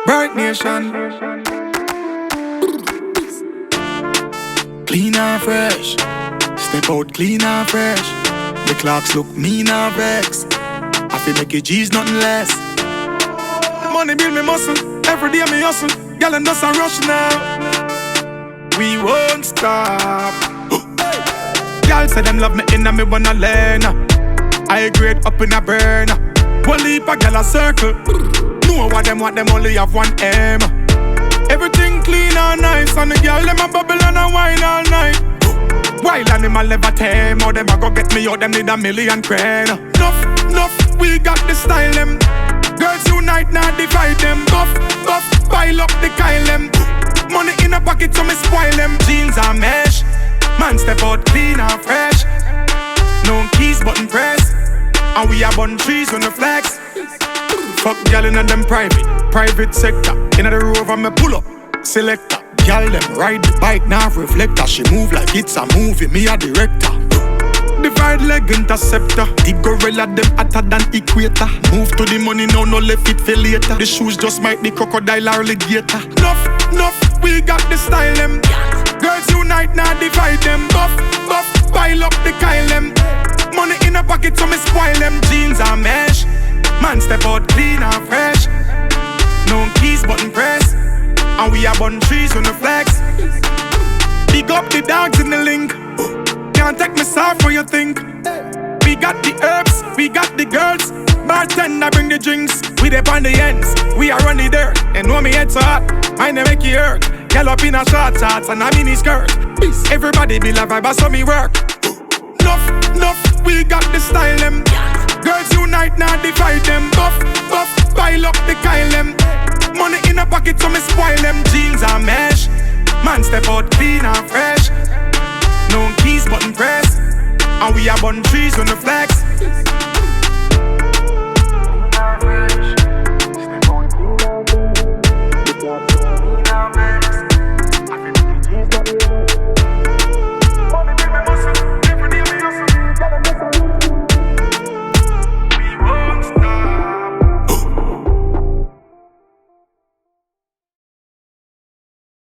Bright nation. Clean and fresh. Step out clean and fresh. The clocks look mean and vex. I feel make it G's nothing less. Money build me muscle. Every day me hustle. Girl and us a rush now. We won't stop. Girl say them love me in and me wanna learn. I grade up in a burn. One leap a girl a circle. Know what them want, them only have one aim. Everything clean and nice. And the girl them a bubble and a wine all night. While animal never tame. Or them a go get me out, them need $1 million crane. Enough, we got the style them. Girls unite, not divide them. Buff, pile up the Kyle them. Money in a pocket so me spoil them. Jeans and mesh. Man step out clean and fresh. No keys button press. And we a bun trees on the flex. Fuck gal in them private sector. Inna the Rover me pull up, selector. Gal them ride the bike now reflector. She move like it's a movie, me a director. Divide leg interceptor. The gorilla them hotter than equator. Move to the money now, no left it for later. The shoes just might the crocodile or alligator. Enough, we got the style them. Girls unite, now divide them. Buff, pile up the Kyle them. Money in a pocket so me spoil them. Jeans and mesh. Man step out clean and fresh. No keys button press. And we a bun trees on the flex. Big up the dogs in the link. Can't take me soft for you think. We got the herbs, we got the girls. Bartender bring the drinks. We dey on the ends, we are on the dirt. And know me head so hot, I never make you hurt. Girl up in a short shorts and a mini skirt. Everybody be like vibe so me work. Enough, we got the style them. Girls unite, now divide them. Buff, pile up the Kyle them. Money in a pocket so me spoil them. Jeans and mesh. Man step out clean and fresh. No keys button press. And we a bun trees on the flex. Step out clean and fresh.